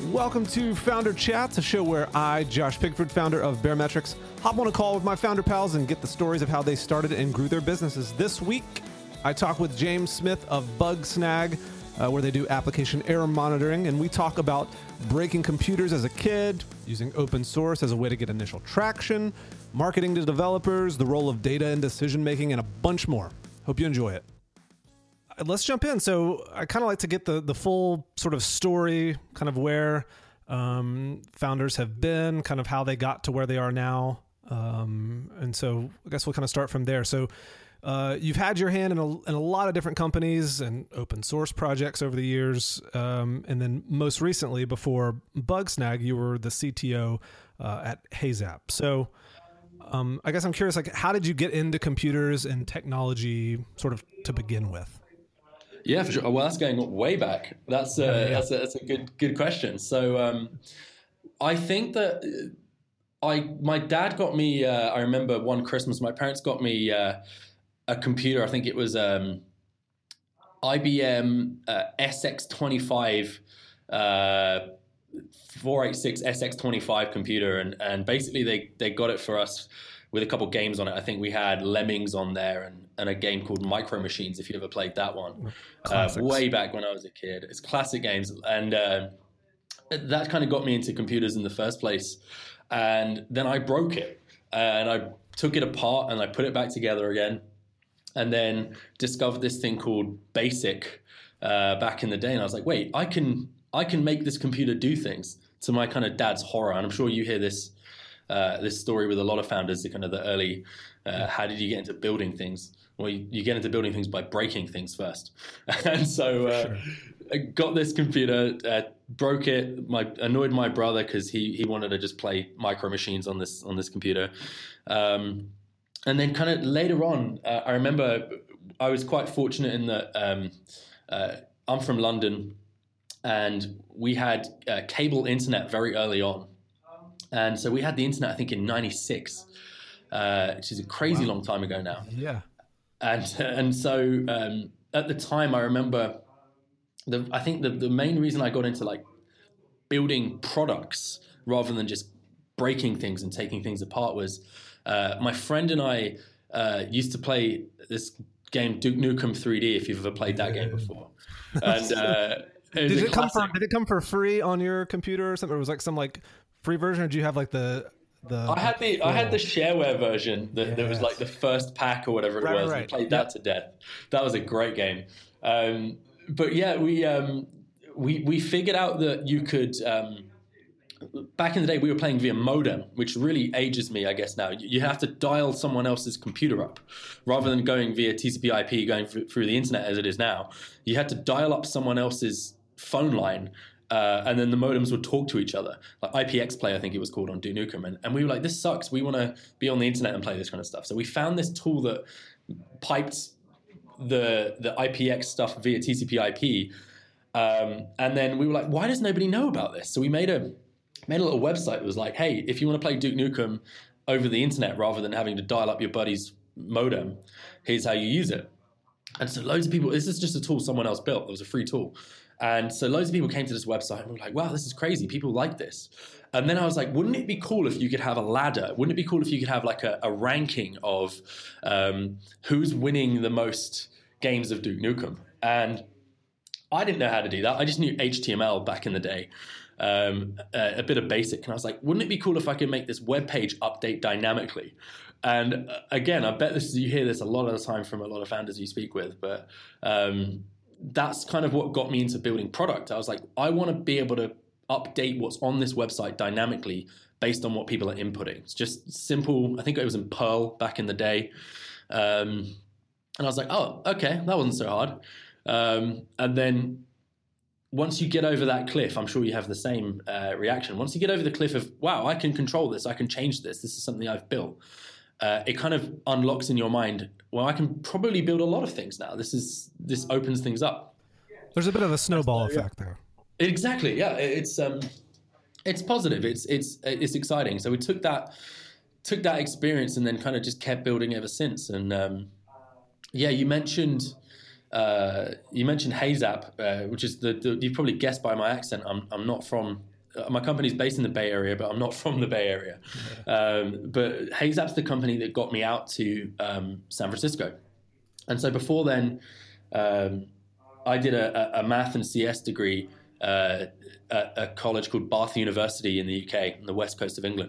Welcome to Founder Chats, a show where I, Josh Pigford, founder of Baremetrics, hop on a call with my founder pals and get the stories of how they started and grew their businesses. This week, I talk with James Smith of Bugsnag, where they do application error monitoring, and we talk about breaking computers as a kid, using open source as a way to get initial traction, marketing to developers, the role of data in decision-making, and a bunch more. Hope you enjoy it. Let's jump in. So I kind of like to get the full sort of story, kind of where founders have been, kind of how they got to where they are now. And so I guess we'll kind of start from there. So you've had your hand in a lot of different companies and open source projects over the years. And then most recently, before Bugsnag, you were the CTO at HeyZap. So I guess I'm curious, like, how did you get into computers and technology sort of to begin with? Yeah, for sure. Well, that's going way back. That's a good question. So I think that my dad got me. I remember one Christmas, my parents got me a computer. I think it was IBM SX25 486 SX25 computer, and basically they got it for us with a couple games on it. I think we had Lemmings on there and a game called Micro Machines, if you ever played that one. Way back when I was a kid. It's classic games. And that kind of got me into computers in the first place. And then I broke it. And I took it apart and I put it back together again. And then discovered this thing called BASIC back in the day. And I was like, wait, I can make this computer do things, to my kind of dad's horror. And I'm sure you hear this story with a lot of founders, the kind of the early, how did you get into building things? Well, you get into building things by breaking things first. And so I got this computer, broke it, annoyed my brother because he wanted to just play Micro Machines on this computer. And then kind of later on, I remember I was quite fortunate in that I'm from London, and we had cable internet very early on. And so we had the internet, I think, in 96, which is a crazy long time ago now. Yeah. And so at the time, I remember, I think the main reason I got into like building products rather than just breaking things and taking things apart was my friend and I used to play this game, Duke Nukem 3D, if you've ever played that game before. And did it come for free on your computer or something? Or was it like some like free version, or do you have like the I had the shareware version that was like the first pack or whatever it was. Right. And played that to death. That was a great game. But yeah, we figured out that you could. Back in the day, we were playing via modem, which really ages me, I guess. Now you have to dial someone else's computer up, rather than going via TCP/IP, going through the internet as it is now. You had to dial up someone else's phone line. And then the modems would talk to each other, like IPX Play, I think it was called, on Duke Nukem. And we were like, this sucks. We want to be on the internet and play this kind of stuff. So we found this tool that piped the IPX stuff via TCP/IP. And then we were like, why does nobody know about this? So we made a little website that was like, hey, if you want to play Duke Nukem over the internet rather than having to dial up your buddy's modem, here's how you use it. And so loads of people, this is just a tool someone else built. It was a free tool. And so loads of people came to this website and were like, wow, this is crazy. People like this. And then I was like, wouldn't it be cool if you could have a ladder? Wouldn't it be cool if you could have like a ranking of who's winning the most games of Duke Nukem? And I didn't know how to do that. I just knew HTML back in the day, a bit of BASIC. And I was like, wouldn't it be cool if I could make this web page update dynamically? And again, I bet you hear this a lot of the time from a lot of founders you speak with, but that's kind of what got me into building product. I was like, I want to be able to update what's on this website dynamically based on what people are inputting. It's just simple. I think it was in Perl back in the day. And I was like, oh, okay, that wasn't so hard. And then once you get over that cliff, I'm sure you have the same reaction. Once you get over the cliff of, wow, I can control this, I can change this, this is something I've built. It kind of unlocks in your mind, well, I can probably build a lot of things now. This opens things up. There's a bit of a snowball effect there. Exactly. Yeah. It's positive. It's exciting. So we took that experience and then kind of just kept building ever since. And you mentioned HeyZap, which is you've probably guessed by my accent. I'm not from my company's based in the Bay Area, but I'm not from the Bay Area. But HeyZap's the company that got me out to San Francisco. And so before then, I did a math and CS degree at a college called Bath University in the UK, on the west coast of England.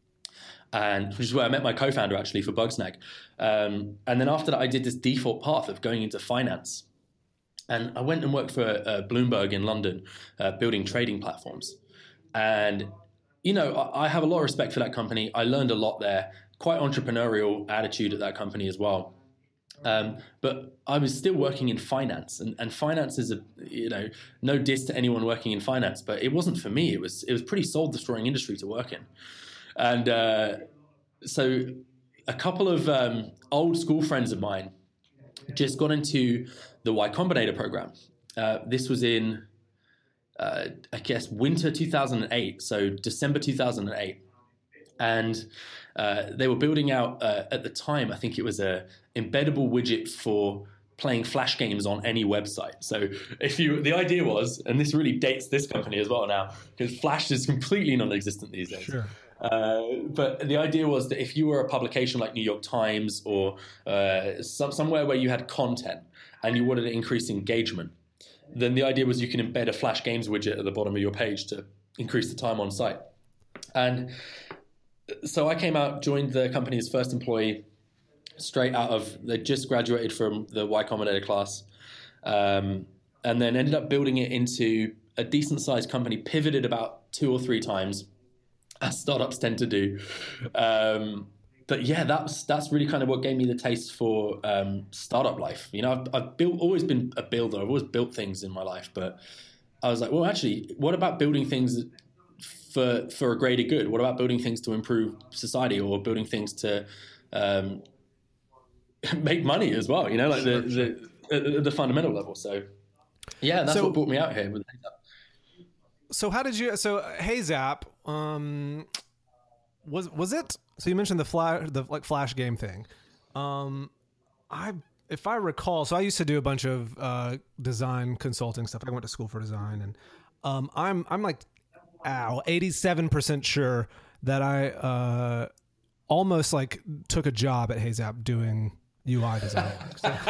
And which is where I met my co-founder actually for Bugsnag. And then after that, I did this default path of going into finance. And I went and worked for Bloomberg in London, building trading platforms. And, you know, I have a lot of respect for that company. I learned a lot there, quite entrepreneurial attitude at that company as well. But I was still working in finance, and finance is no diss to anyone working in finance, but it wasn't for me. It was pretty soul destroying industry to work in. And so a couple of old school friends of mine just got into the Y Combinator program. This was in, I guess, winter 2008, so December 2008. And they were building out, at the time, I think it was a embeddable widget for playing Flash games on any website. So the idea was, and this really dates this company as well now, because Flash is completely non-existent these days. Sure. But the idea was that if you were a publication like New York Times or somewhere where you had content and you wanted to increase engagement, then the idea was you can embed a Flash Games widget at the bottom of your page to increase the time on site. And so I came out, joined the company as first employee, straight out of, they just graduated from the Y Combinator class, and then ended up building it into a decent sized company, pivoted about 2 or 3 times, as startups tend to do. But yeah, that's really kind of what gave me the taste for startup life. You know, I've always been a builder. I've always built things in my life, but I was like, well, actually, what about building things for a greater good? What about building things to improve society, or building things to make money as well? You know, like the fundamental level. So yeah, that's what brought me out here with HeyZap. So how did you? So HeyZap, was it? So you mentioned the Flash game thing. If I recall, so I used to do a bunch of design consulting stuff. I went to school for design, and I'm like 87% sure that I almost like took a job at HeyZap doing UI design work. So.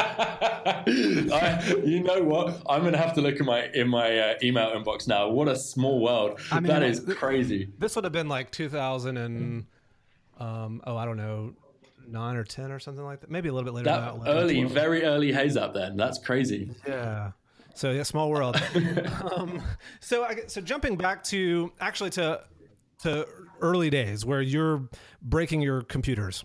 You know what? I'm gonna have to look in my email inbox now. What a small world! I mean, that is crazy. This would have been like 2000 and I don't know, 9 or 10 or something like that. Maybe a little bit later. That than that, early, very early HeyZap. Then that's crazy. Yeah. So yeah, small world. So jumping back to early days where you're breaking your computers.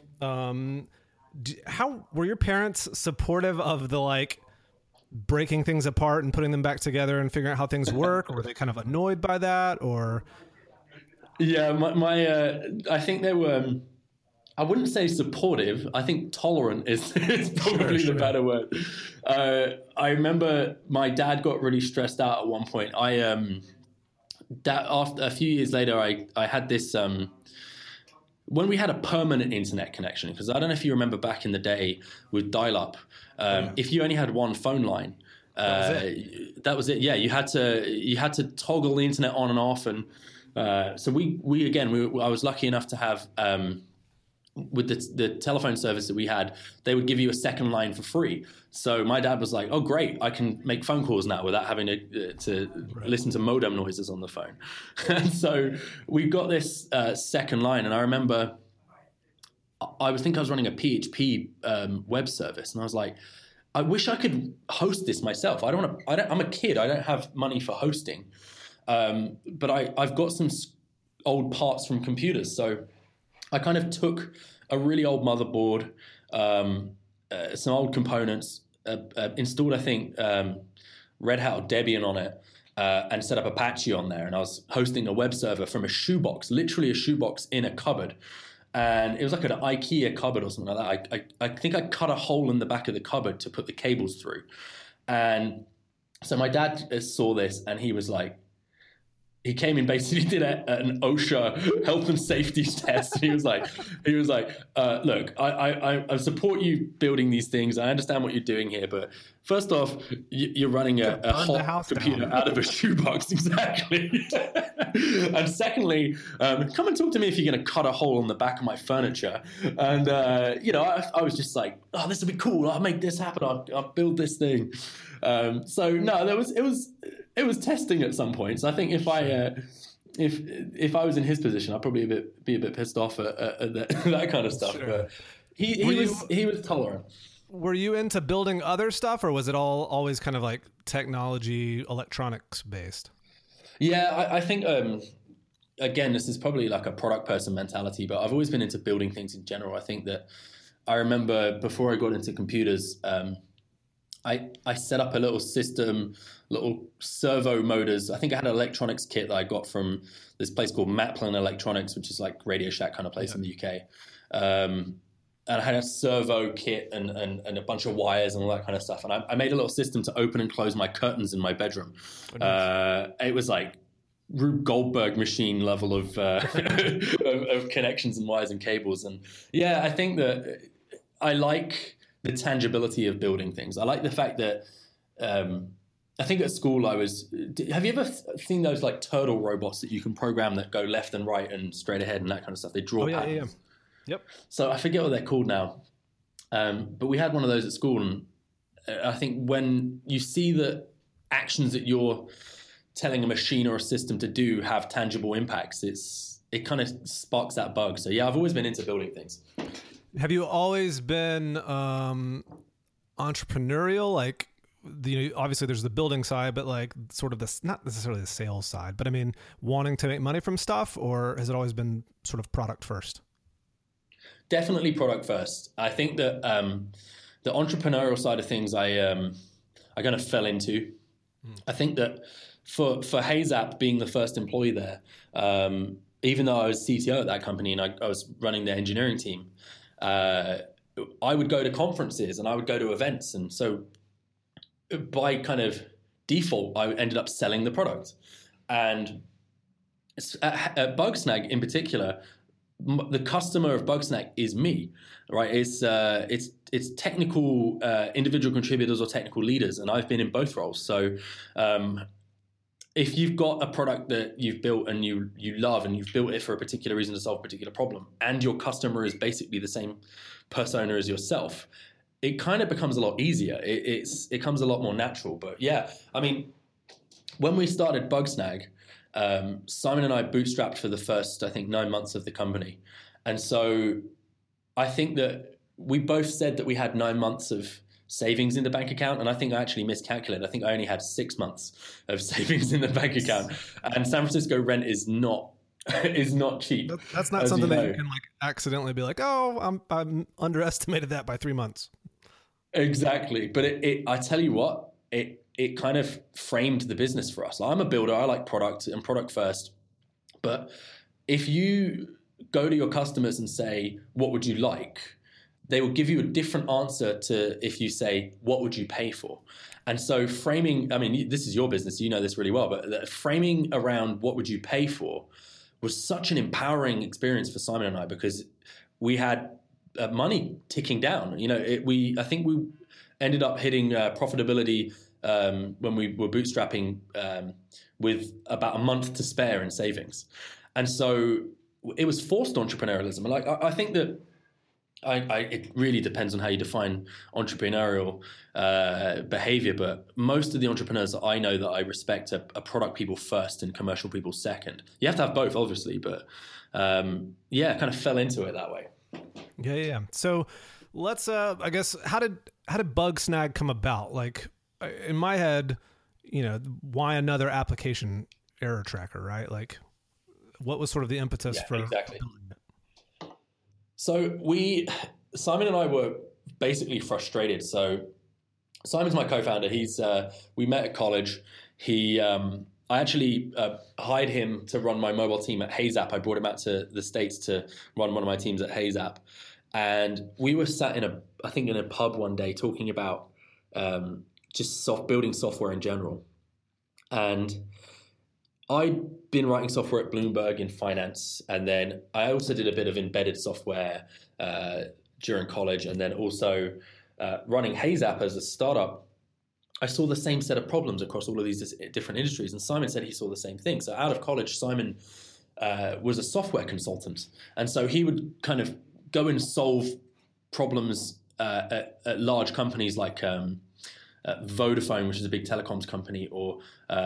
How were your parents supportive of the like breaking things apart and putting them back together and figuring out how things work? Or were they kind of annoyed by that? Or yeah, I think they were. I wouldn't say supportive. I think tolerant is probably the better word. I remember my dad got really stressed out at one point. After a few years later, I had this. When we had a permanent internet connection, because I don't know if you remember back in the day with dial-up, if you only had one phone line, that was it. Yeah, you had to toggle the internet on and off, and so I was lucky enough to have with the telephone service that we had, they would give you a second line for free. So my dad was like, "Oh, great! I can make phone calls now without having to listen to modem noises on the phone." And so we got this second line, and I remember I was running a PHP web service, and I was like, "I wish I could host this myself. I'm a kid. I don't have money for hosting, but I've got some old parts from computers, so." I kind of took a really old motherboard, some old components, installed, I think, Red Hat or Debian on it, and set up Apache on there. And I was hosting a web server from a shoebox, literally a shoebox in a cupboard. And it was like an IKEA cupboard or something like that. I think I cut a hole in the back of the cupboard to put the cables through. And so my dad saw this and he was like, he came in, basically did an OSHA health and safety test. He was like, look, I support you building these things. I understand what you're doing here, but first off, you're running a hot computer out of a shoebox, exactly. And secondly, come and talk to me if you're going to cut a hole in the back of my furniture. And I was just like, oh, this will be cool. I'll make this happen. I'll build this thing. So no, it was testing at some points. I think if I was in his position, I'd probably be a bit pissed off at that kind of stuff. Sure. But he was tolerant. Were you into building other stuff, or was it always kind of like technology, electronics based? Yeah, I think again, this is probably like a product person mentality, but I've always been into building things in general. I think that I remember before I got into computers, I set up a little system, little servo motors. I think I had an electronics kit that I got from this place called Maplin Electronics, which is like Radio Shack kind of place in the UK. And I had a servo kit and a bunch of wires and all that kind of stuff. And I made a little system to open and close my curtains in my bedroom. Oh, nice. It was like Rube Goldberg machine level of of connections and wires and cables. And yeah, I think that I like the tangibility of building things. I like the fact that I think at school have you ever seen those like turtle robots that you can program that go left and right and straight ahead and that kind of stuff? They draw patterns. Yeah. Yep. So I forget what they're called now. But we had one of those at school. And I think when you see the actions that you're telling a machine or a system to do have tangible impacts, it kind of sparks that bug. So yeah, I've always been into building things. Have you always been entrepreneurial? Like, obviously there's the building side, but like sort of this, not necessarily the sales side, but I mean, wanting to make money from stuff, or has it always been sort of product first? Definitely product first. I think that the entrepreneurial side of things I kind of fell into. I think that for HeyZap being the first employee there, even though I was CTO at that company and I was running the engineering team, I would go to conferences and I would go to events. And so by kind of default, I ended up selling the product. And at Bugsnag in particular, the customer of Bugsnag is me, right? It's technical individual contributors or technical leaders, and I've been in both roles. So if you've got a product that you've built and you love, and you've built it for a particular reason to solve a particular problem, and your customer is basically the same persona as yourself, it kind of becomes a lot easier. It comes a lot more natural. But yeah, I mean, when we started Bugsnag, Simon and I bootstrapped for the first, I think, 9 months of the company. And so I think that we both said that we had 9 months of savings in the bank account. And I think I actually miscalculated. I think I only had 6 months of savings in the bank account. And San Francisco rent is not cheap. That's not something that you can like accidentally be like, oh, I'm underestimated that by 3 months. Exactly. But I tell you what, it kind of framed the business for us. I'm a builder. I like product and product first. But if you go to your customers and say, what would you like? They will give you a different answer to if you say, what would you pay for? And so framing, I mean, this is your business. You know this really well. But framing around what would you pay for was such an empowering experience for Simon and I, because we had money ticking down. I think we ended up hitting profitability when we were bootstrapping with about a month to spare in savings. And so it was forced entrepreneurialism. Like I think that it really depends on how you define entrepreneurial behavior, but most of the entrepreneurs that I know that I respect are product people first and commercial people second. You have to have both, obviously, but kind of fell into it that way. Yeah. So let's, I guess, how did Bugsnag come about? Like, in my head, why another application error tracker, right? Like, what was sort of the impetus for exactly building it? So Simon and I were basically frustrated. So Simon's my co-founder. We met at college. I actually hired him to run my mobile team at HeyZap. I brought him out to the States to run one of my teams at HeyZap. And we were sat in a pub one day talking about just building software in general. And I'd been writing software at Bloomberg in finance, and then I also did a bit of embedded software during college, and then also running HeyZap as a startup. I saw the same set of problems across all of these different industries, and Simon said he saw the same thing. So out of college, Simon was a software consultant, and so he would kind of go and solve problems at large companies like Vodafone, which is a big telecoms company, or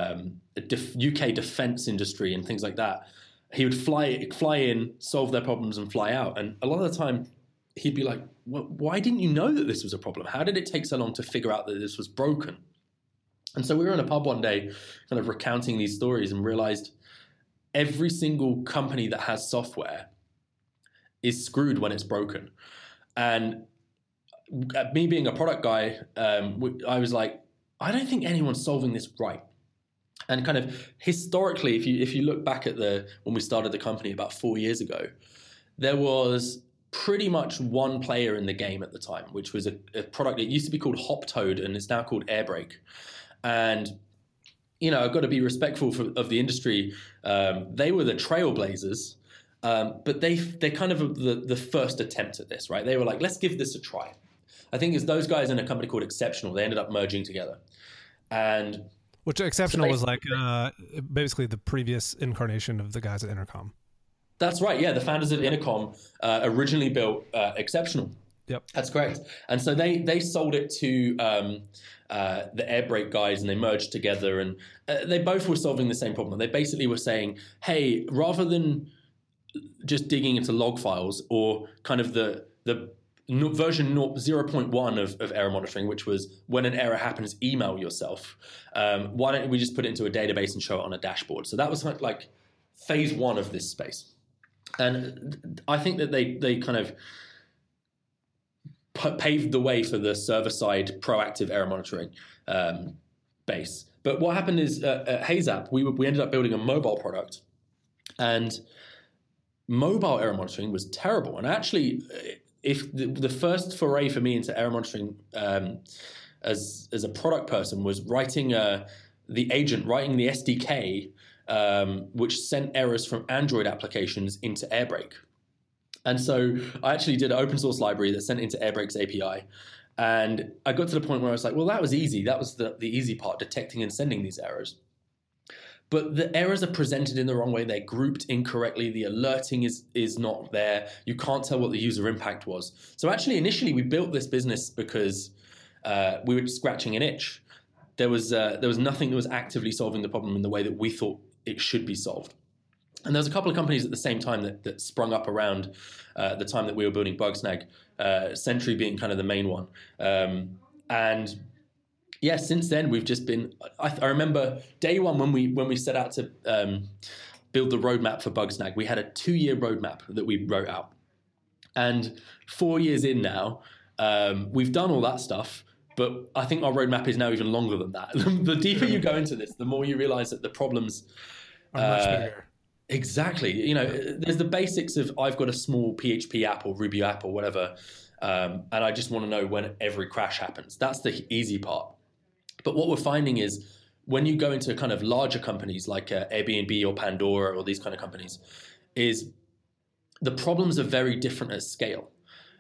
UK defense industry and things like that. He would fly in, solve their problems, and fly out. And a lot of the time, he'd be like, why didn't you know that this was a problem? How did it take so long to figure out that this was broken? And so we were in a pub one day kind of recounting these stories and realized every single company that has software is screwed when it's broken. And me being a product guy, I was like, I don't think anyone's solving this right. And kind of historically, if you look back at when we started the company about 4 years ago, there was pretty much one player in the game at the time, which was a product that used to be called Hoptoad and it's now called Airbrake. And I've got to be respectful of the industry. They were the trailblazers, but they're kind of the first attempt at this, right? They were like, let's give this a try. I think it's those guys in a company called Exceptional. They ended up merging together. And which Exceptional was like basically the previous incarnation of the guys at Intercom. That's right. Yeah, the founders of Intercom originally built Exceptional. Yep, that's correct. And so they sold it to the Airbrake guys, and they merged together. And they both were solving the same problem. They basically were saying, "Hey, rather than just digging into log files or kind of the version 0.1 of error monitoring, which was when an error happens, email yourself. Why don't we just put it into a database and show it on a dashboard?" So that was like phase one of this space. And I think that they kind of paved the way for the server-side proactive error monitoring base. But what happened is at HeyZap, we ended up building a mobile product, and mobile error monitoring was terrible. And actually, if the first foray for me into error monitoring as a product person was writing the SDK, which sent errors from Android applications into Airbrake. And so I actually did an open source library that sent into Airbrake's API. And I got to the point where I was like, well, that was easy. That was the easy part, detecting and sending these errors. But the errors are presented in the wrong way. They're grouped incorrectly. The alerting is not there. You can't tell what the user impact was. So actually, initially, we built this business because we were scratching an itch. There was nothing that was actively solving the problem in the way that we thought it should be solved. And there was a couple of companies at the same time that sprung up around the time that we were building Bugsnag, Sentry being kind of the main one. And yeah, since then we've just been. I remember day one when we set out to build the roadmap for Bugsnag. We had a 2-year roadmap that we wrote out, and 4 years in now, we've done all that stuff. But I think our roadmap is now even longer than that. The deeper you go into this, the more you realize that the problems are much bigger. Exactly. There's the basics of I've got a small PHP app or Ruby app or whatever, and I just want to know when every crash happens. That's the easy part. But what we're finding is when you go into kind of larger companies like Airbnb or Pandora or these kind of companies, is the problems are very different at scale.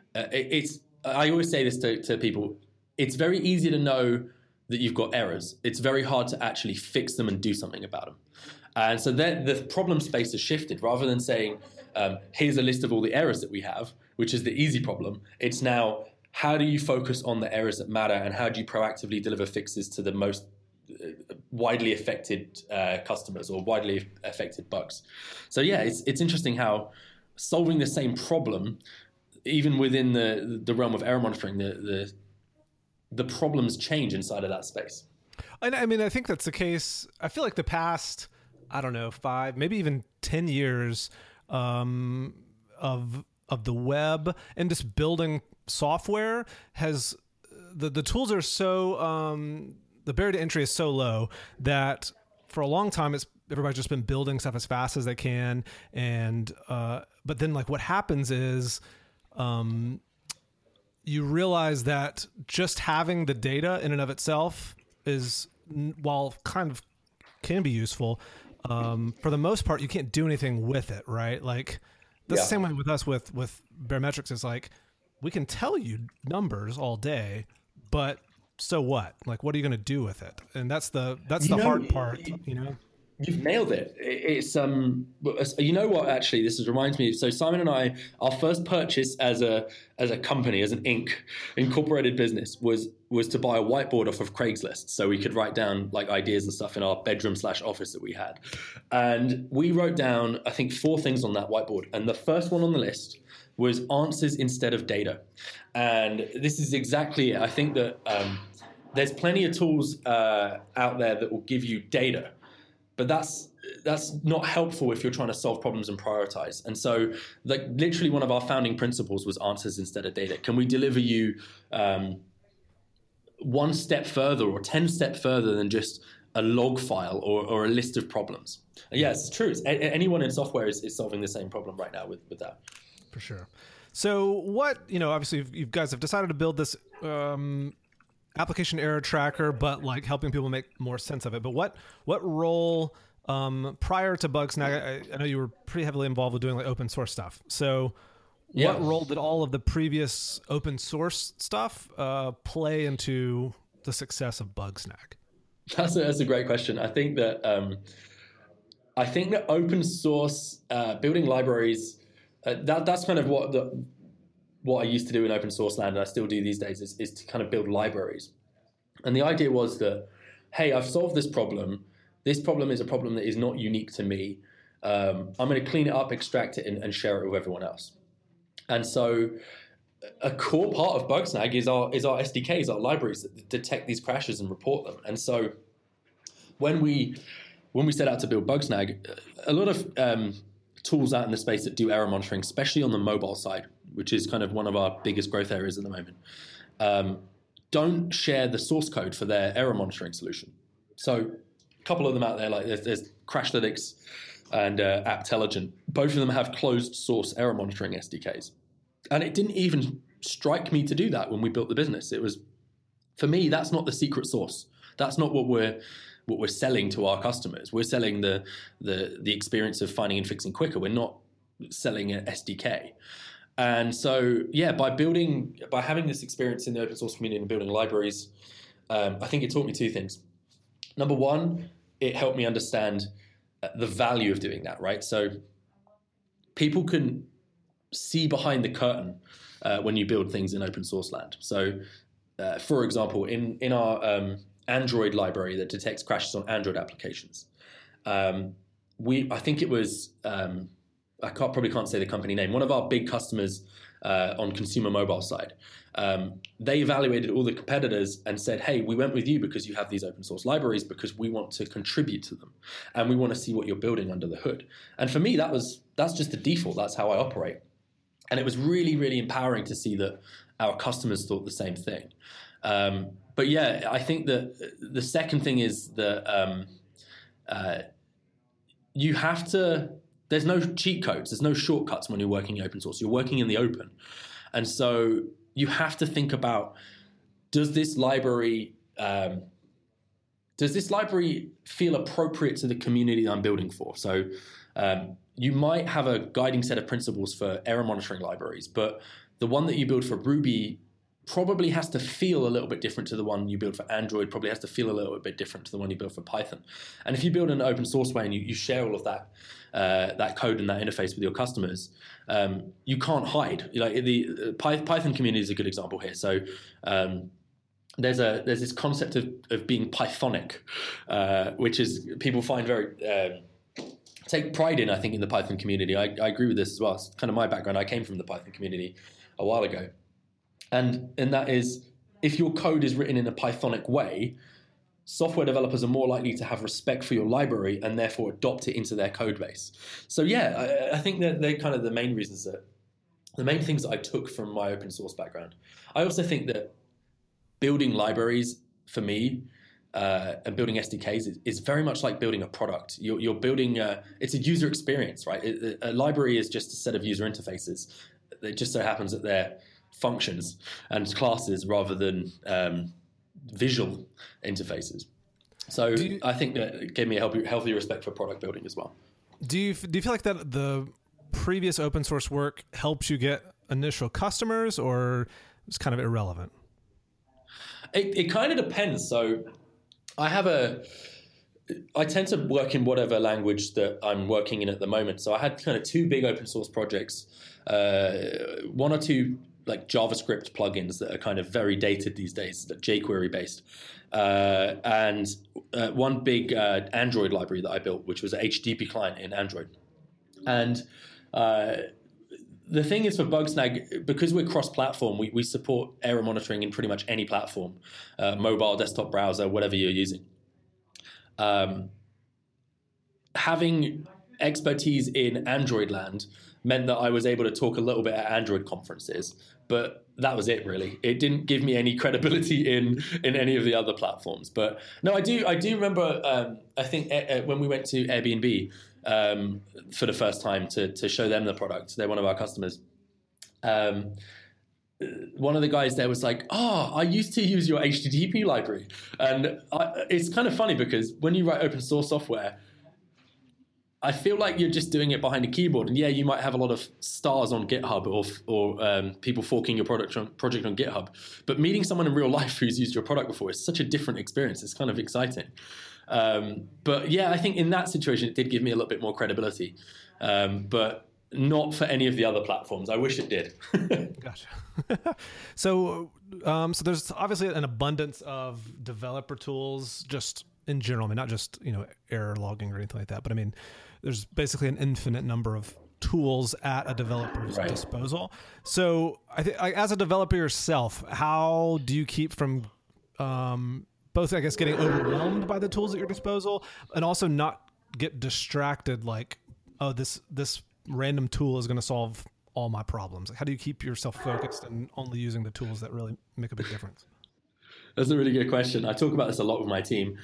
I always say this to people. It's very easy to know that you've got errors. It's very hard to actually fix them and do something about them. And so the problem space has shifted. Rather than saying, here's a list of all the errors that we have, which is the easy problem, it's now, how do you focus on the errors that matter, and how do you proactively deliver fixes to the most widely affected customers or widely affected bugs? So yeah, it's interesting how solving the same problem, even within the realm of error monitoring, the problems change inside of that space. And I mean, I think that's the case. I feel like the past, 5, maybe even 10 years of the web and just building software has the tools are so the barrier to entry is so low that for a long time everybody's just been building stuff as fast as they can, and but then like what happens is you realize that just having the data in and of itself is, while kind of can be useful, for the most part, you can't do anything with it, right? Like the same way with us with Baremetrics is like, we can tell you numbers all day, but so what? Like, what are you going to do with it? And that's the hard part, you know? You've nailed it. It's you know what? Actually, reminds me. So Simon and I, our first purchase as a company, as an incorporated business, was to buy a whiteboard off of Craigslist, so we could write down like ideas and stuff in our bedroom/office that we had. And we wrote down, I think, 4 things on that whiteboard, and the first one on the list was answers instead of data. And this is exactly it. I think that there's plenty of tools out there that will give you data. But that's not helpful if you're trying to solve problems and prioritize. And so, like, literally one of our founding principles was answers instead of data. Can we deliver you 1 step further or 10 steps further than just a log file or a list of problems? And yeah, it's true. Anyone in software is solving the same problem right now with that. For sure. So what, obviously you guys have decided to build this application error tracker, but like helping people make more sense of it. But what role prior to Bugsnag, I know you were pretty heavily involved with doing like open source stuff. So what role did all of the previous open source stuff play into the success of Bugsnag? That's a great question. I think that open source building libraries, that's kind of what I used to do in open source land, and I still do these days, is to kind of build libraries. And the idea was that, hey, I've solved this problem. This problem is a problem that is not unique to me. I'm going to clean it up, extract it, and share it with everyone else. And so a core part of Bugsnag is our SDKs, our libraries that detect these crashes and report them. And so when we set out to build Bugsnag, a lot of tools out in the space that do error monitoring, especially on the mobile side, which is kind of one of our biggest growth areas at the moment, don't share the source code for their error monitoring solution. So a couple of them out there, like there's Crashlytics and Apptelligent. Both of them have closed source error monitoring SDKs. And it didn't even strike me to do that when we built the business. It was, for me, that's not the secret sauce. That's not what we're selling to our customers. We're selling the experience of finding and fixing quicker. We're not selling an SDK. And so, by having this experience in the open source community and building libraries, I think it taught me 2 things. Number one, it helped me understand the value of doing that, right? So people can see behind the curtain when you build things in open source land. So, for example, in our Android library that detects crashes on Android applications, I think it was, I probably can't say the company name, one of our big customers on consumer mobile side, they evaluated all the competitors and said, hey, we went with you because you have these open source libraries because we want to contribute to them and we want to see what you're building under the hood. And for me, that's just the default. That's how I operate. And it was really, really empowering to see that our customers thought the same thing. But yeah, I think that the second thing is that you have to, there's no cheat codes, there's no shortcuts when you're working in open source. You're working in the open. And so you have to think about, does this library feel appropriate to the community I'm building for? So you might have a guiding set of principles for error monitoring libraries, but the one that you build for Ruby probably has to feel a little bit different to the one you build for Android, probably has to feel a little bit different to the one you build for Python. And if you build an open source way and you share all of that code and that interface with your customers, you can't hide. Like the Python community is a good example here. So there's this concept of being Pythonic, which is people find very take pride in, I think, in the Python community. I agree with this as well. It's kind of my background. I came from the Python community a while ago. And that is, if your code is written in a Pythonic way, software developers are more likely to have respect for your library and therefore adopt it into their code base. So yeah, I think that they're kind of the main reasons the main things that I took from my open source background. I also think that building libraries, for me, and building SDKs is very much like building a product. You're building, it's a user experience, right? A library is just a set of user interfaces. It just so happens that they're functions and classes rather than visual interfaces. So I think that it gave me a healthy respect for product building as well. Do you feel like that the previous open source work helps you get initial customers, or it's kind of irrelevant? It kind of depends. So I tend to work in whatever language that I'm working in at the moment. So I had kind of two big open source projects, one or two like JavaScript plugins that are kind of very dated these days, that jQuery based, and one big Android library that I built, which was an HTTP client in Android. And the thing is, for Bugsnag, because we're cross-platform, we support error monitoring in pretty much any platform, mobile, desktop, browser, whatever you're using. Having expertise in Android land meant that I was able to talk a little bit at Android conferences, but that was it, really. It didn't give me any credibility in any of the other platforms. But no, I do remember, I think when we went to Airbnb for the first time to show them the product, they're one of our customers. One of the guys there was like, I used to use your HTTP library. And it's kind of funny because when you write open source software, I feel like you're just doing it behind a keyboard. And yeah, you might have a lot of stars on GitHub or people forking your project on GitHub. But meeting someone in real life who's used your product before is such a different experience. It's kind of exciting. But yeah, I think in that situation, it did give me a little bit more credibility. But not for any of the other platforms. I wish it did. Gotcha. So there's obviously an abundance of developer tools just in general. I mean, not just, error logging or anything like that, but I mean, there's basically an infinite number of tools at a developer's disposal. So as a developer yourself, how do you keep from both, I guess, getting overwhelmed by the tools at your disposal and also not get distracted like, oh, this random tool is going to solve all my problems? How do you keep yourself focused and only using the tools that really make a big difference? That's a really good question. I talk about this a lot with my team.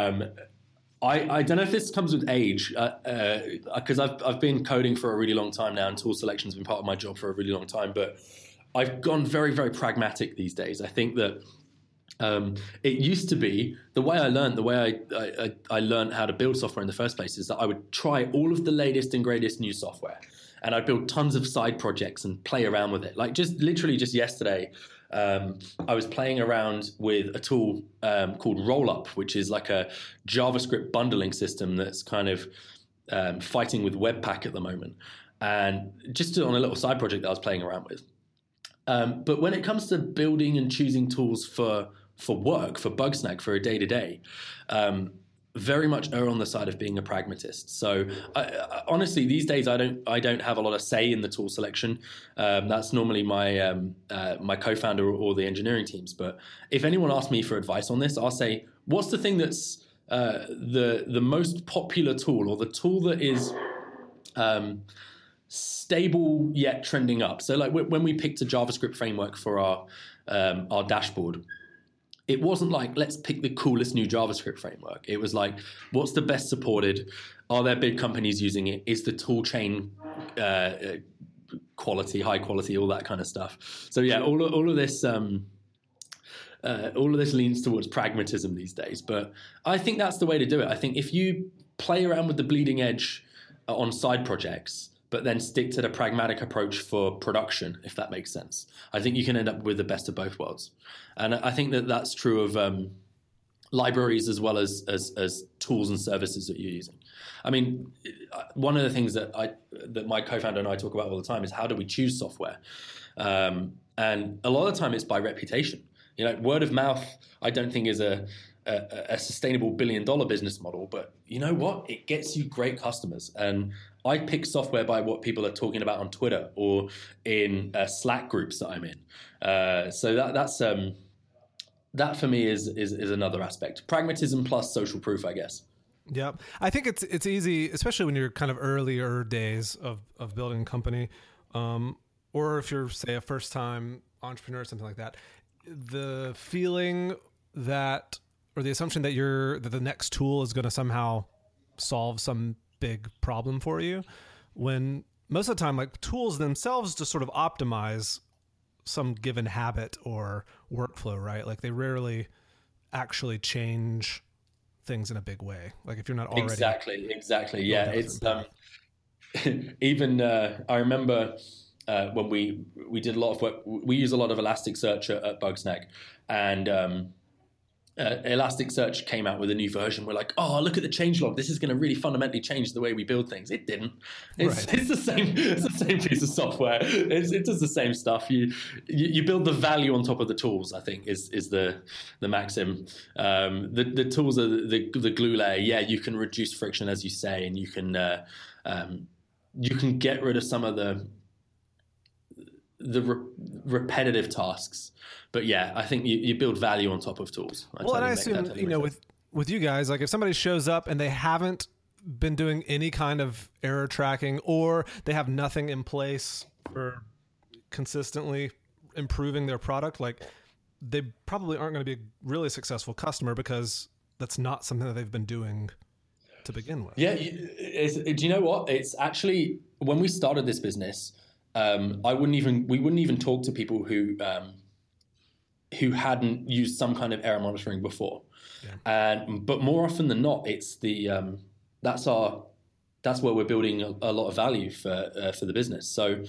I don't know if this comes with age, because I've been coding for a really long time now, and tool selection has been part of my job for a really long time. But I've gone very, very pragmatic these days. I think that it used to be the way I learned how to build software in the first place is that I would try all of the latest and greatest new software, and I'd build tons of side projects and play around with it. Like just yesterday, I was playing around with a tool called Rollup, which is like a JavaScript bundling system that's kind of fighting with Webpack at the moment, and just on a little side project that I was playing around with. But when it comes to building and choosing tools for work, for Bugsnag, for a day-to-day, very much err on the side of being a pragmatist. So honestly, these days I don't have a lot of say in the tool selection. That's normally my my co-founder or the engineering teams. But if anyone asks me for advice on this, I'll say, what's the thing that's the most popular tool, or the tool that is stable yet trending up? So like when we picked a JavaScript framework for our dashboard, it wasn't like, let's pick the coolest new JavaScript framework. It was like, what's the best supported? Are there big companies using it? Is the tool chain quality, high quality, all that kind of stuff. So yeah, all of this leans towards pragmatism these days. But I think that's the way to do it. I think if you play around with the bleeding edge on side projects, but then stick to the pragmatic approach for production, if that makes sense, I think you can end up with the best of both worlds. And I think that that's true of libraries as well as tools and services that you're using. I mean, one of the things that my co-founder and I talk about all the time is how do we choose software? And a lot of the time it's by reputation. Word of mouth, I don't think is a sustainable $1 billion business model, but you know what? It gets you great customers. And I pick software by what people are talking about on Twitter or in Slack groups that I'm in. So that for me is another aspect. Pragmatism plus social proof, I guess. Yeah, I think it's easy, especially when you're kind of earlier days of building a company, or if you're, say, a first-time entrepreneur or something like that. The feeling that, or the assumption that that the next tool is going to somehow solve some big problem for you, when most of the time, like, tools themselves just sort of optimize some given habit or workflow, right? Like they rarely actually change things in a big way. Like if you're not already exactly. Yeah, it's even I remember when we did a lot of work. We use a lot of Elasticsearch at Bugsnag, and Elasticsearch came out with a new version. We're like, oh, look at the changelog. This is going to really fundamentally change the way we build things. It didn't. It's the same. It's the same piece of software. It does the same stuff. You build the value on top of the tools, I think, is the maxim. The tools are the glue layer. Yeah, you can reduce friction, as you say, and you can get rid of some of the repetitive tasks. But yeah, I think you build value on top of tools. And I assume, with you guys, like if somebody shows up and they haven't been doing any kind of error tracking, or they have nothing in place for consistently improving their product, like they probably aren't going to be a really successful customer, because that's not something that they've been doing to begin with. Yeah. Do you know what? It's actually, when we started this business, we wouldn't even talk to people who hadn't used some kind of error monitoring before. Yeah. But more often than not, it's that's where we're building a lot of value for the business. So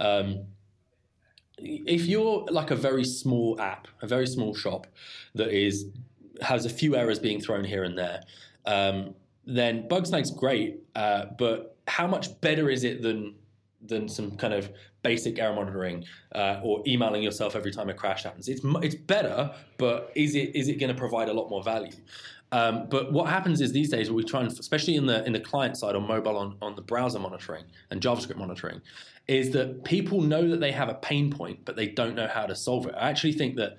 if you're like a very small app, a very small shop that has a few errors being thrown here and there, then Bugsnag's great, but how much better is it than some kind of basic error monitoring or emailing yourself every time a crash happens? It's better, but is it going to provide a lot more value? But what happens is these days we try and, especially in the client side on mobile, on the browser monitoring and JavaScript monitoring, is that people know that they have a pain point, but they don't know how to solve it. I actually think that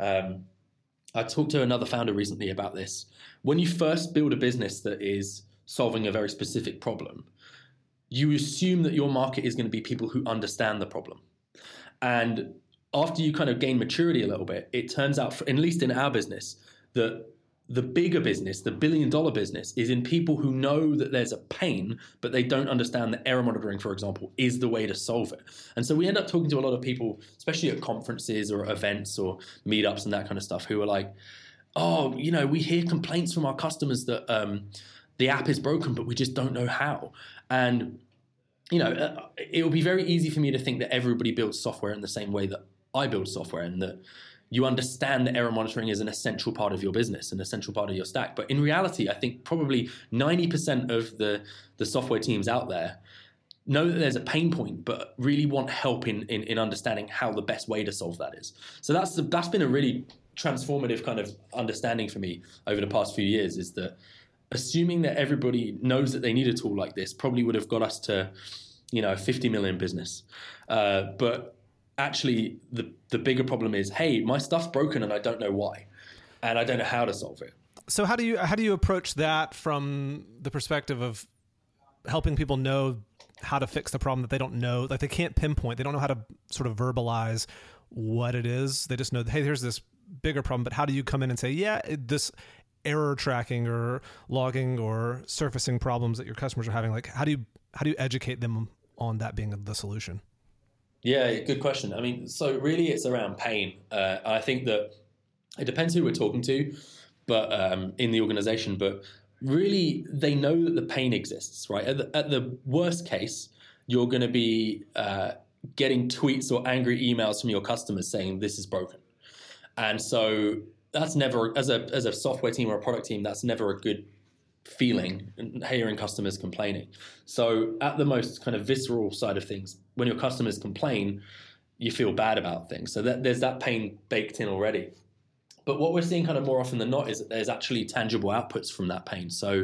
I talked to another founder recently about this. When you first build a business that is solving a very specific problem, you assume that your market is going to be people who understand the problem. And after you kind of gain maturity a little bit, it turns out, at least in our business, that the bigger business, the $1 billion business, is in people who know that there's a pain, but they don't understand that error monitoring, for example, is the way to solve it. And so we end up talking to a lot of people, especially at conferences or events or meetups and that kind of stuff, who are like, oh, we hear complaints from our customers that the app is broken, but we just don't know how. And, it will be very easy for me to think that everybody builds software in the same way that I build software, and that you understand that error monitoring is an essential part of your business, an essential part of your stack. But in reality, I think probably 90% of the software teams out there know that there's a pain point, but really want help in understanding how the best way to solve that is. So that's been a really transformative kind of understanding for me over the past few years, is that assuming that everybody knows that they need a tool like this probably would have got us to, 50 million business. But actually the bigger problem is, hey, my stuff's broken and I don't know why, and I don't know how to solve it. So how do you approach that from the perspective of helping people know how to fix the problem that they don't know, like they can't pinpoint, they don't know how to sort of verbalize what it is. They just know, hey, here's this bigger problem, but how do you come in and say, yeah, this error tracking or logging or surfacing problems that your customers are having, like how do you educate them on that being the solution? Yeah, good question. I mean, so really it's around pain. I think that it depends who we're talking to, but in the organization, but really they know that the pain exists, right? At the worst case, you're going to be getting tweets or angry emails from your customers saying this is broken. And so that's never, as a software team or a product team, that's never a good feeling, hearing customers complaining. So at the most kind of visceral side of things, when your customers complain, you feel bad about things. So there's that pain baked in already. But what we're seeing kind of more often than not is that there's actually tangible outputs from that pain. So,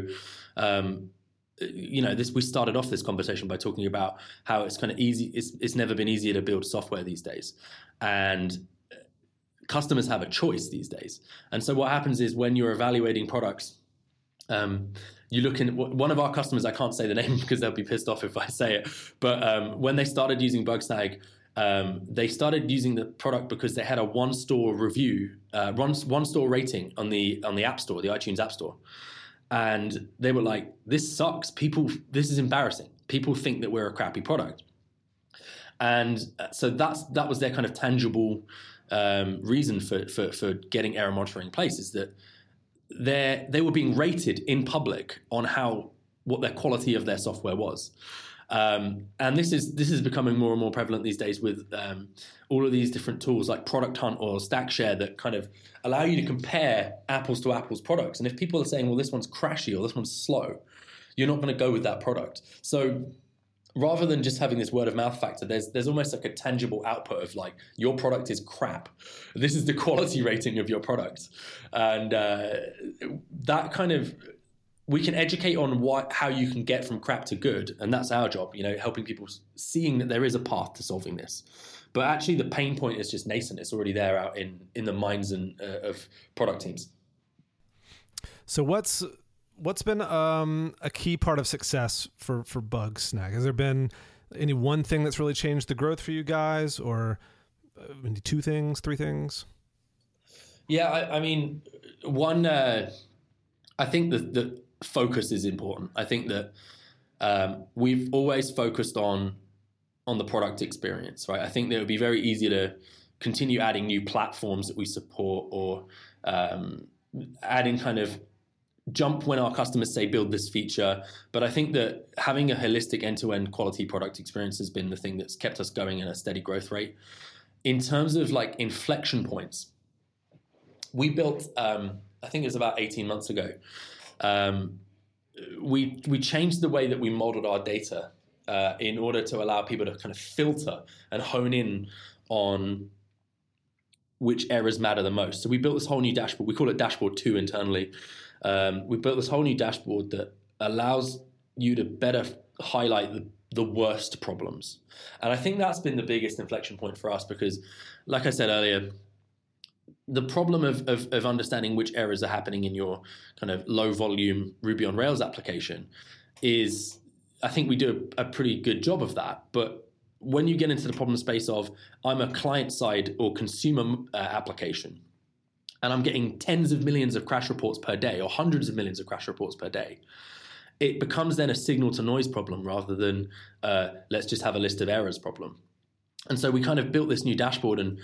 we started off this conversation by talking about how it's kind of easy. It's never been easier to build software these days. And customers have a choice these days. And so what happens is when you're evaluating products, you look in one of our customers, I can't say the name because they'll be pissed off if I say it, but when they started using Bugsnag, they started using the product because they had a one-star review, one-star rating on the App Store, the iTunes App Store. And they were like, this sucks. This is embarrassing. People think that we're a crappy product. And so that was their kind of tangible reason for getting error monitoring in place, is that they were being rated in public on what their quality of their software was. And this is becoming more and more prevalent these days with all of these different tools like Product Hunt or StackShare that kind of allow you to compare apples to apples products. And if people are saying, well, this one's crashy or this one's slow, you're not going to go with that product. So rather than just having this word of mouth factor, there's almost like a tangible output of like, your product is crap. This is the quality rating of your product. And that kind of, we can educate on how you can get from crap to good. And that's our job, helping people seeing that there is a path to solving this. But actually the pain point is just nascent. It's already there out in the minds of product teams. So what's been a key part of success for Bugsnag? Has there been any one thing that's really changed the growth for you guys, or maybe 2 things, 3 things? Yeah, I mean, one, I think the focus is important. I think that we've always focused on the product experience, right? I think that it would be very easy to continue adding new platforms that we support, or adding kind of jump when our customers say build this feature. But I think that having a holistic end-to-end quality product experience has been the thing that's kept us going in a steady growth rate. In terms of like inflection points, we built, I think it was about 18 months ago, we changed the way that we modeled our data in order to allow people to kind of filter and hone in on which errors matter the most. So we built this whole new dashboard. We call it Dashboard 2 internally. We built this whole new dashboard that allows you to better highlight the worst problems. And I think that's been the biggest inflection point for us because, like I said earlier, the problem of understanding which errors are happening in your kind of low volume Ruby on Rails application is, I think we do a pretty good job of that. But when you get into the problem space of, I'm a client side or consumer application, and I'm getting tens of millions of crash reports per day or hundreds of millions of crash reports per day, it becomes then a signal to noise problem rather than let's just have a list of errors problem. And so we kind of built this new dashboard, and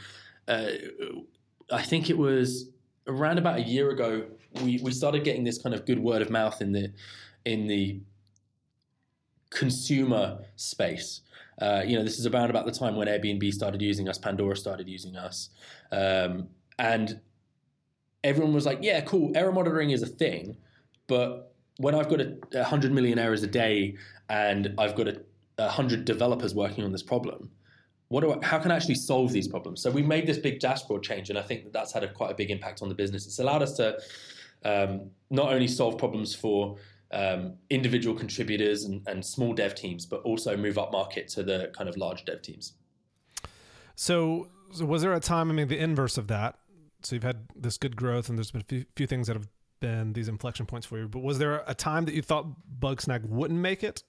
I think it was around about a year ago, we started getting this kind of good word of mouth in the consumer space. This is around about the time when Airbnb started using us, Pandora started using us, and everyone was like, yeah, cool, error monitoring is a thing, but when I've got 100 million errors a day and I've got 100 developers working on this problem, how can I actually solve these problems? So we made this big dashboard change, and I think that's had quite a big impact on the business. It's allowed us to not only solve problems for individual contributors and small dev teams, but also move up market to the kind of large dev teams. So was there a time, the inverse of that, so you've had this good growth and there's been a few things that have been these inflection points for you, but was there a time that you thought Bugsnag wouldn't make it?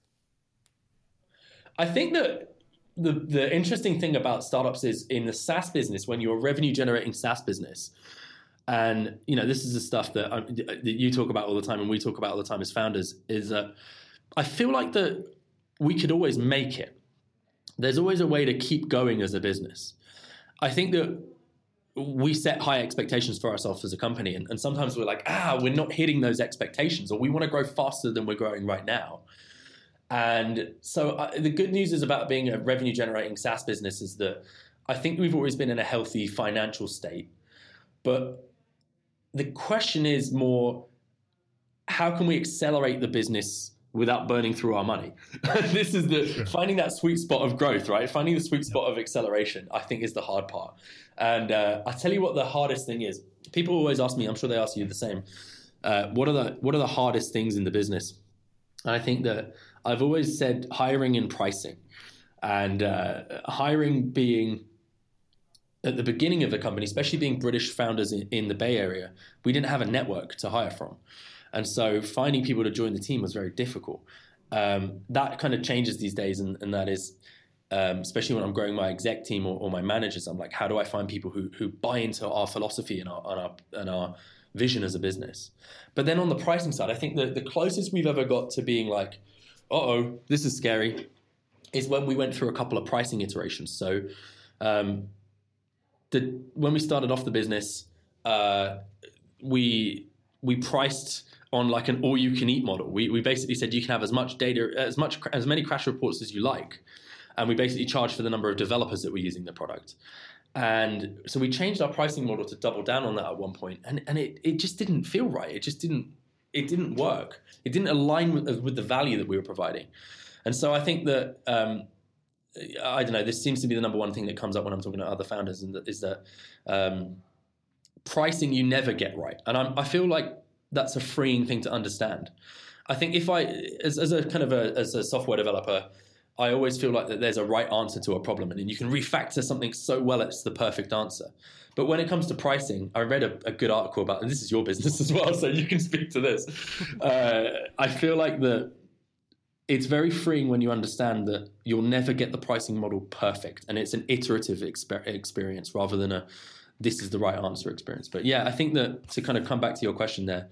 I think that the interesting thing about startups is in the SaaS business, when you're a revenue generating SaaS business, and this is the stuff that you talk about all the time and we talk about all the time as founders, is that I feel like that we could always make it. There's always a way to keep going as a business. I think that we set high expectations for ourselves as a company, and sometimes we're like, we're not hitting those expectations, or we want to grow faster than we're growing right now. And so the good news is about being a revenue generating SaaS business is that I think we've always been in a healthy financial state. But the question is more, how can we accelerate the business without burning through our money? This is finding that sweet spot of growth, right? Finding the sweet spot of acceleration, I think, is the hard part. And I'll tell you what the hardest thing is. People always ask me, I'm sure they ask you the same, what are the hardest things in the business? And I think that I've always said hiring and pricing. And hiring being, at the beginning of the company, especially being British founders in the Bay Area, we didn't have a network to hire from. And so finding people to join the team was very difficult. That kind of changes these days, and that is, especially when I'm growing my exec team or my managers, I'm like, how do I find people who buy into our philosophy and our vision as a business? But then on the pricing side, I think the closest we've ever got to being like, this is scary, is when we went through a couple of pricing iterations. So when we started off the business, we we priced on like an all-you-can-eat model. We basically said you can have as much data, as many crash reports as you like, and we basically charged for the number of developers that were using the product. And so we changed our pricing model to double down on that at one point, and it just didn't feel right. It didn't work. It didn't align with the value that we were providing. And so I think that I don't know. This seems to be the number one thing that comes up when I'm talking to other founders, and is that pricing you never get right. And I feel like that's a freeing thing to understand. I think if as a software developer, I always feel like that there's a right answer to a problem, and you can refactor something so well it's the perfect answer. But when it comes to pricing, I read a good article about, and this is your business as well, so you can speak to this. I feel like that it's very freeing when you understand that you'll never get the pricing model perfect, and it's an iterative experience rather than this is the right answer experience. But yeah, I think that to kind of come back to your question there,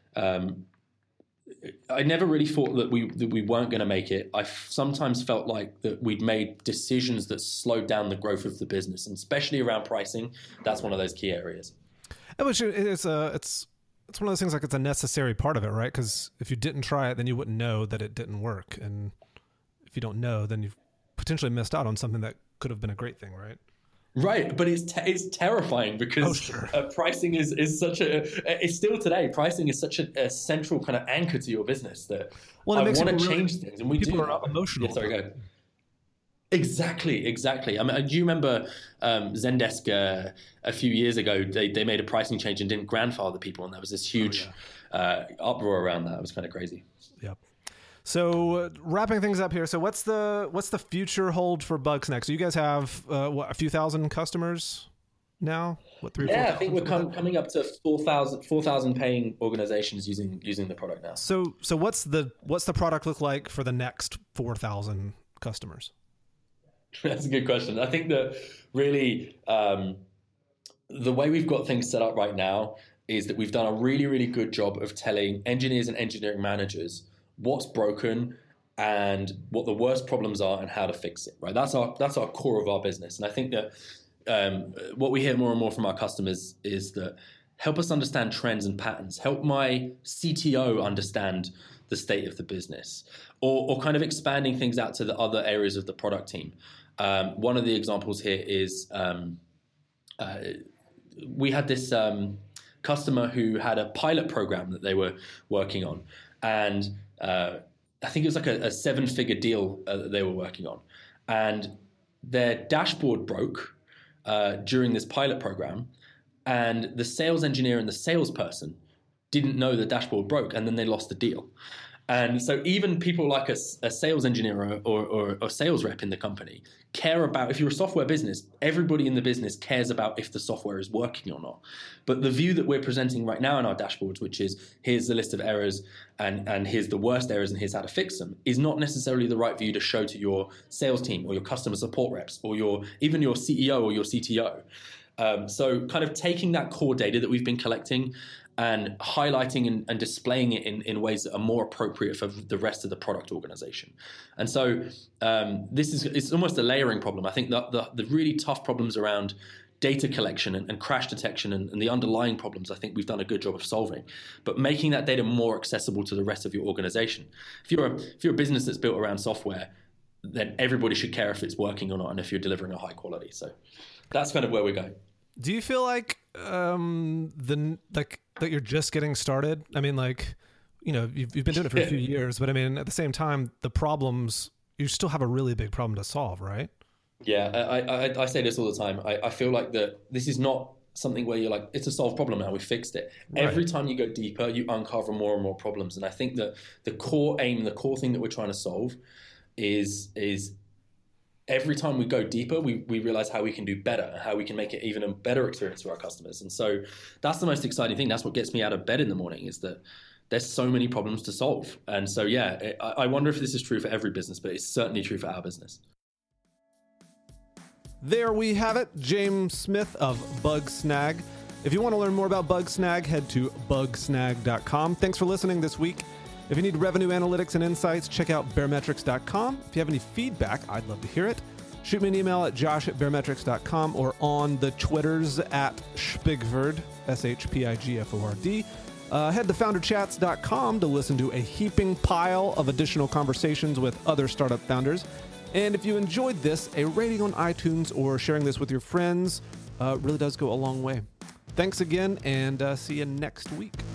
I never really thought that we weren't going to make it. I sometimes felt like that we'd made decisions that slowed down the growth of the business, and especially around pricing. That's one of those key areas. Which it's one of those things, like it's a necessary part of it, right? Because if you didn't try it, then you wouldn't know that it didn't work, and if you don't know, then you've potentially missed out on something that could have been a great thing, right? Right, but it's terrifying because pricing is such it's still today, pricing is such a central kind of anchor to your business that I want to change things, and people are emotional. Yeah, sorry, go ahead. Exactly. I mean, do you remember Zendesk a few years ago? They made a pricing change and didn't grandfather people, and there was this huge uproar around that. It was kind of crazy. Yep. So wrapping things up here. So what's the future hold for Bugsnag? So you guys have a few thousand customers now? What, 3,000? Yeah, I think we're coming up to 4,000 paying organizations using the product now. So what's the product look like for the next 4,000 customers? That's a good question. I think that really the way we've got things set up right now is that we've done a really, really good job of telling engineers and engineering managers what's broken and what the worst problems are and how to fix it, right? That's our core of our business. And I think that what we hear more and more from our customers is that help us understand trends and patterns. Help my CTO understand the state of the business, or kind of expanding things out to the other areas of the product team. One of the examples here is we had this customer who had a pilot program that they were working on, and I think it was like a 7-figure deal that they were working on, and their dashboard broke during this pilot program, and the sales engineer and the salesperson didn't know the dashboard broke, and then they lost the deal. And so even people like a sales engineer or a sales rep in the company care about, if you're a software business, everybody in the business cares about if the software is working or not. But the view that we're presenting right now in our dashboards, which is here's the list of errors and here's the worst errors and here's how to fix them, is not necessarily the right view to show to your sales team or your customer support reps or even your CEO or your CTO. So kind of taking that core data that we've been collecting and highlighting and displaying it in ways that are more appropriate for the rest of the product organization. And so it's almost a layering problem. I think the really tough problems around data collection and crash detection and the underlying problems, I think we've done a good job of solving. But making that data more accessible to the rest of your organization. If you're a business that's built around software, then everybody should care if it's working or not and if you're delivering a high quality. So that's kind of where we're going. Do you feel like that you're just getting started? I mean, like, you know, you've been doing it for a few years, but I mean, at the same time, the problems, you still have a really big problem to solve, right? Yeah, I say this all the time. I feel like that this is not something where you're like, it's a solved problem now, we fixed it. Right. Every time you go deeper, you uncover more and more problems. And I think that the core aim, the core thing that we're trying to solve is every time we go deeper, we realize how we can do better and how we can make it even a better experience for our customers. And so that's the most exciting thing. That's what gets me out of bed in the morning, is that there's so many problems to solve. And so, yeah, I wonder if this is true for every business, but it's certainly true for our business. There we have it. James Smith of Bugsnag. If you want to learn more about Bugsnag, head to bugsnag.com. Thanks for listening this week. If you need revenue analytics and insights, check out bearmetrics.com. If you have any feedback, I'd love to hear it. Shoot me an email at josh@bearmetrics.com or on the Twitters at Spigford, SHPIGFORD. Head to founderchats.com to listen to a heaping pile of additional conversations with other startup founders. And if you enjoyed this, a rating on iTunes or sharing this with your friends really does go a long way. Thanks again, and see you next week.